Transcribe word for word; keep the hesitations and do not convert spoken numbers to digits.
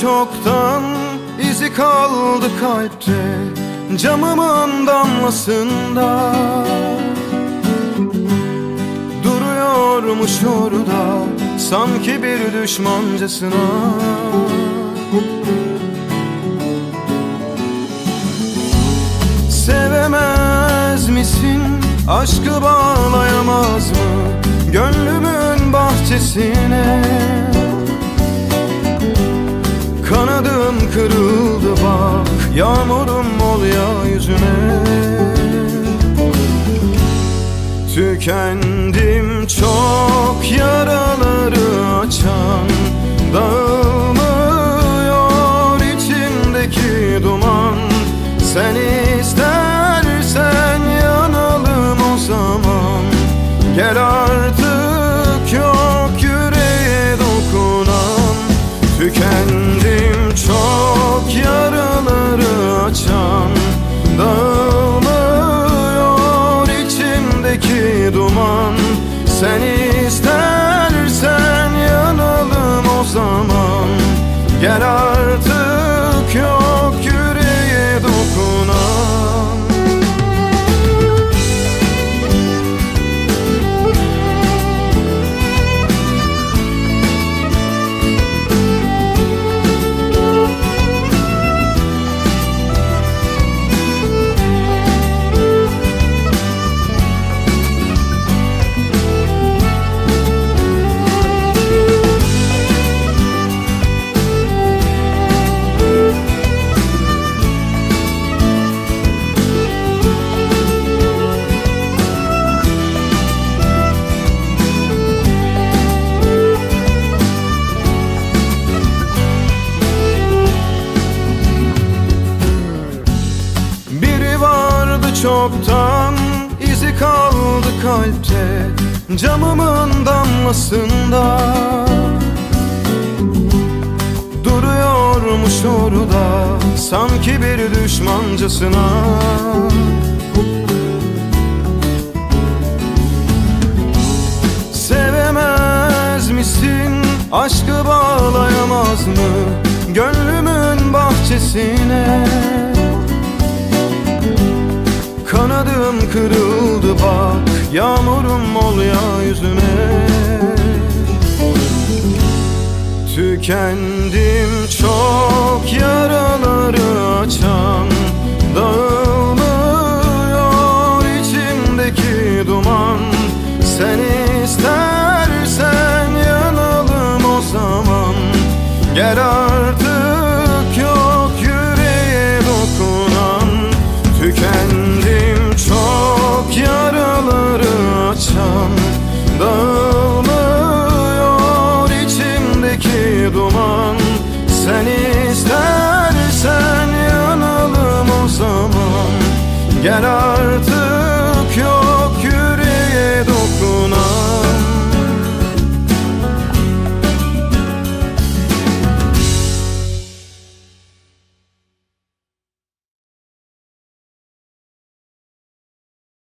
çoktan, izi kaldı kalpte, camımın damlasında. Duruyormuş orada, sanki bir düşmancasına. Sevemez misin, aşkı bağlayamaz mı gönlümün bahçesine? Kanadım kırıldı bak, yağmurum ol ya yüzüne. Tükendim çok, yaraları açan, dağılmıyor içimdeki duman. Sen istersen yanalım o zaman, gel artık yok yüreğe dokunan. Tükendim çok, yaraları açan, dağılmıyor içimdeki duman. Sen istersen yanalım o zaman, gel artık yok yüreğe dokunan. Çoktan, izi kaldı kalpte, camımın damlasında. Duruyormuş orada, sanki bir düşmancasına. Sevemez misin, aşkı bağlayamaz mı gönlümün bahçesine? Kanadım kırıldı bak, yağmurum ol ya yüzüme. Tükendim çok, yaraları açan, dağılmıyor içimdeki duman. Sen istersen yanalım o zaman, gel artık yok yüreğe dokunan. Tükendim çok, yaraları açan, dağılmıyor içimdeki duman. Sen istersen yanalım o zaman, gel